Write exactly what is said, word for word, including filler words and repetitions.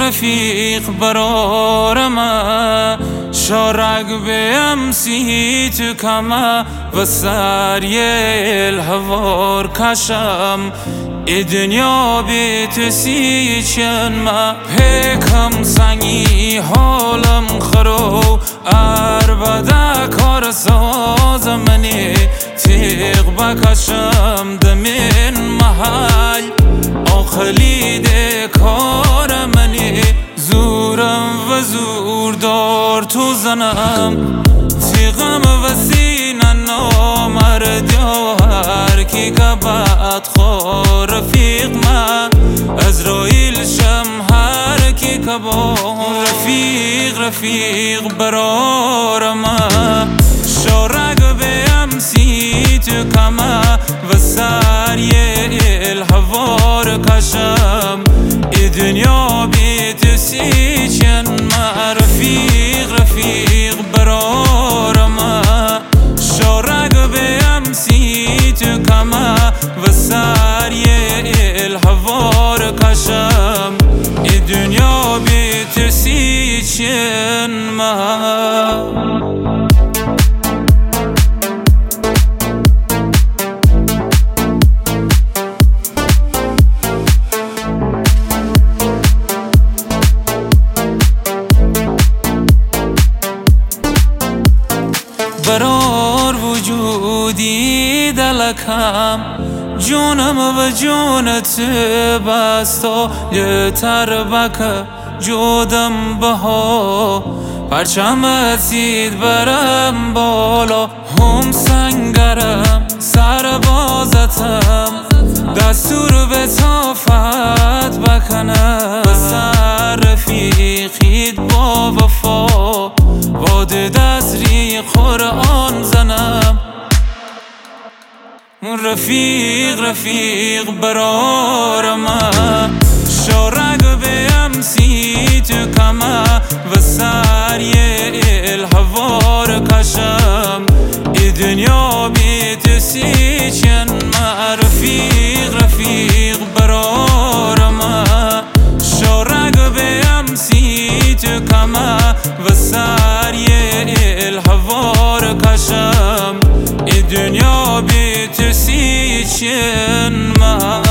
رفیق برارم شارق بیم سی تو کما و سری الهوار کشم ای دنیا بی تو سی چن ما پیکم سنگی حالم خرو اربده کار ساز منی تیغ بکشم دمین محل آخلی ده کار منی زورم و زور دار تو زنم تیغم و سینه نامرد هر کی که بعد خواه رفیق من ازرائیل شم هر کی که با رفیق رفیق برارم شارق بیم سی تو کما و سری الهوار کشم ای دنیا بی تو سی چن ما رفیق رفیق برارم شارق بیم سی تو کما و سری الهوار کشم ای دنیا بی تو سی چن ما برار وجودی دلکم جونم و جونت بستا یه تربک جودم بها پرچم سید برم بالا هم سنگرم سربازتم دستور به طافت بکنم بسر رفیقید با وفا باد دستری قرآن زنم رفیق رفیق برارم شارق بیم سی تو کما و سری الهوار کشم ای دنیا بی تو سی چن ما رفیق رفیق برارم شارق بیم سی تو کما و سری الهوار کشم ای دنیا بی تو سی چن ما